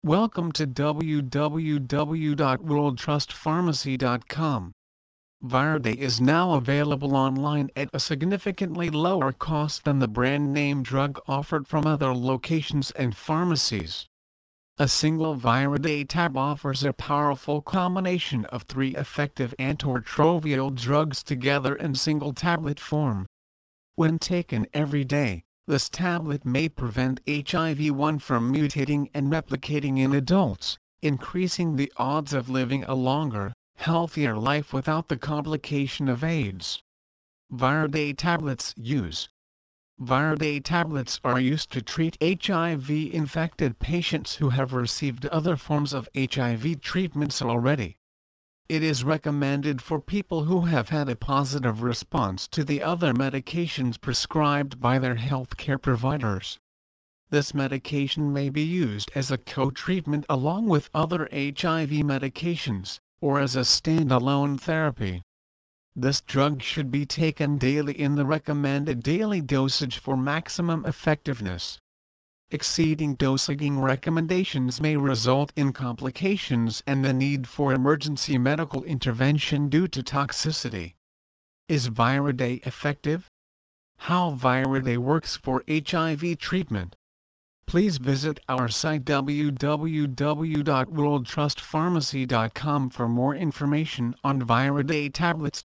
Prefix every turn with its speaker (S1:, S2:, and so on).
S1: Welcome to www.worldtrustpharmacy.com. Vireday is now available online at a significantly lower cost than the brand name drug offered from other locations and pharmacies. A single Vireday tab offers a powerful combination of 3 effective antiretroviral drugs together in single tablet form. When taken every day, this tablet may prevent HIV-1 from mutating and replicating in adults, increasing the odds of living a longer, healthier life without the complication of AIDS. Vireday tablets Vireday tablets are used to treat HIV-infected patients who have received other forms of HIV treatments already. It is recommended for people who have had a positive response to the other medications prescribed by their healthcare providers. This medication may be used as a co-treatment along with other HIV medications, or as a standalone therapy. This drug should be taken daily in the recommended daily dosage for maximum effectiveness. Exceeding dosing recommendations may result in complications and the need for emergency medical intervention due to toxicity. Is Vireday effective? How Vireday works for HIV treatment? Please visit our site www.worldtrustpharmacy.com for more information on Vireday tablets.